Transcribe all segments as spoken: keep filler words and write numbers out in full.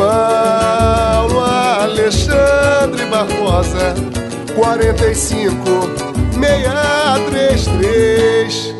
Paulo Alexandre Barbosa, quarenta e cinco, seis três três.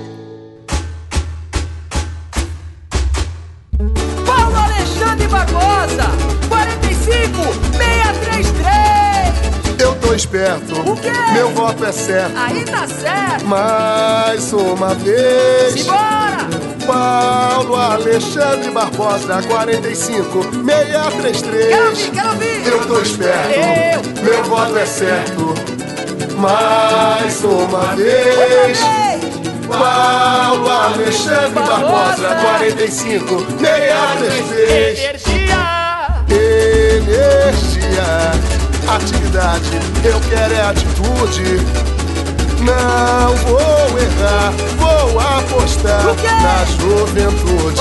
Paulo Alexandre Barbosa, quarenta e cinco, seis três três. Eu tô esperto, O quê? meu voto é certo. Aí tá certo. Mais uma vez, Simbora! Paulo Alexandre Barbosa, quarenta e cinco, seis três três. Quero ouvir, quero ouvir. Eu tô esperto, Eu. meu voto é certo. Mais uma Outra vez, vez. Paulo Alexandre Barbosa, quarenta e cinco, seis três três. Energia. Energia, atividade, eu quero é atitude. Não vou errar, vou apostar O quê? na juventude.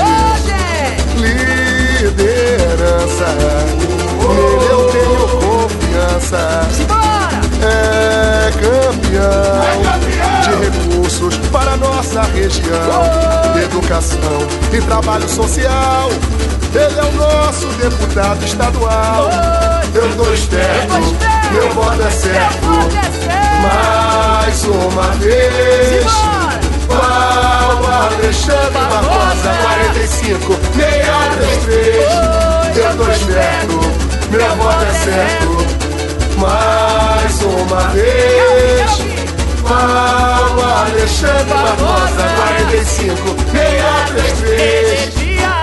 Hoje. Liderança, nele eu tenho confiança. Simbora! É campeão de recursos para nossa região. Educação e trabalho social, ele é o nosso deputado estadual. Eu tô esperto, meu voto é certo. Mais uma vez, Paulo Alexandre Barbosa, quarenta e cinco, seis três três. Eu tô esperto, meu voto é certo. Mais uma vez, Paulo Alexandre Barbosa, quarenta e cinco, seis três três.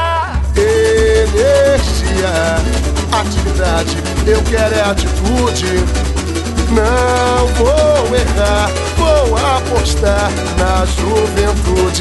Energia, atividade, eu quero é atitude. Não vou errar, vou apostar na juventude.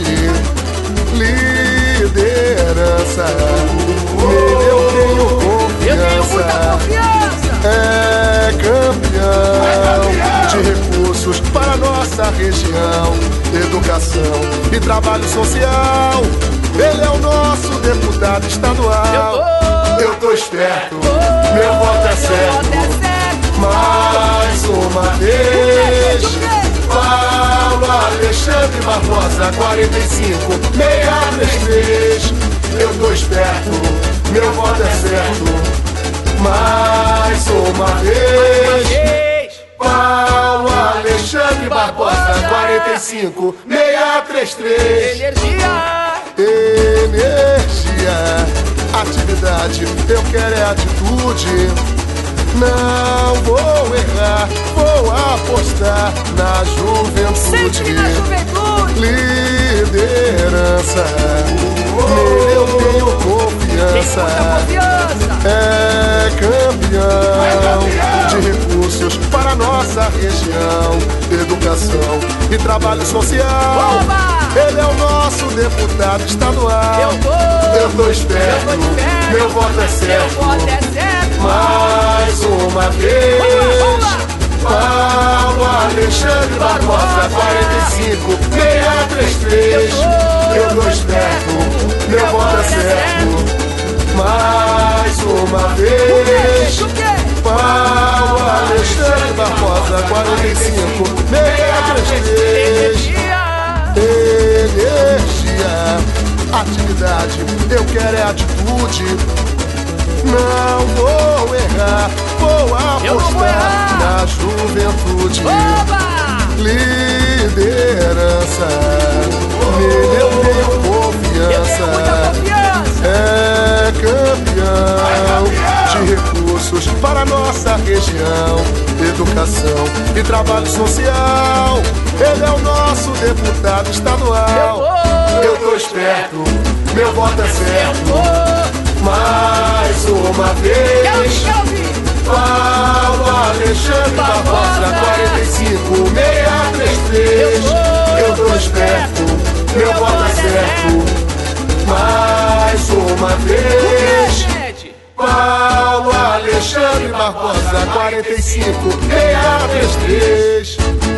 Liderança, nele eu tenho Eu tenho muita confiança. confiança. É campeão de recursos para nossa região. Educação e trabalho social, ele é o nosso deputado estadual. Eu tô esperto, meu voto é certo. Mais uma vez, Paulo Alexandre Barbosa, quarenta e cinco, seis três três. Eu tô esperto, meu voto é certo. Mais uma vez, Paulo Alexandre Barbosa, quarenta e cinco, seis três três. Energia. Energia, atividade, eu quero é atitude. Não vou errar, vou apostar na juventude. Sempre na juventude. Liderança, nele eu tenho Tem muita confiança. confiança. É campeão de recursos para nossa região. Educação e trabalho social, Oba! ele é o nosso deputado estadual. Eu tô. Eu tô esperto, Eu tô esperto. meu voto é Meu certo. voto é certo. Mais uma vez, Vamos lá, Paulo Alexandre Barbosa, quarenta e cinco, seis três três. Eu tô esperto, meu voto é certo. Mais uma vez, O quê? Paulo Alexandre Barbosa, quarenta e cinco, seis três três. Energia, atividade, eu quero é atitude. Não vou errar, vou Eu não vou apostar errar. na juventude. Oba! Liderança, nele eu tenho Eu tenho muita confiança. confiança. É campeão de recursos para nossa região. Educação e trabalho social, ele é o nosso deputado estadual. Eu tô esperto, meu voto é certo. Mais uma vez, Quero ouvir, quero ouvir. Paulo Alexandre Barbosa, quarenta e cinco, seis três três. Eu tô esperto, meu voto é certo. Mais uma vez, Gente, Paulo Alexandre Barbosa, quarenta e cinco, seis três três.